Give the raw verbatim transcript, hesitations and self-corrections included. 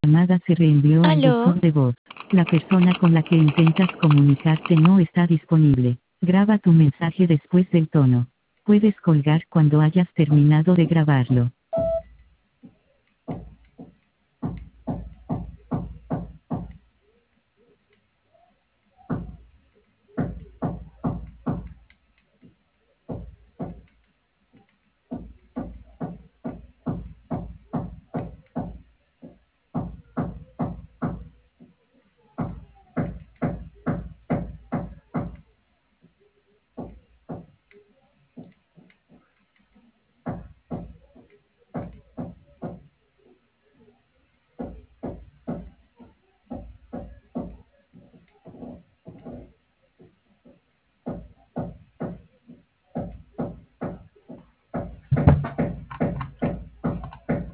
llamada se reenvió al ¿Aló? buzón de voz. La persona con la que intentas comunicarte no está disponible. Graba tu mensaje después del tono. Puedes colgar cuando hayas terminado de grabarlo.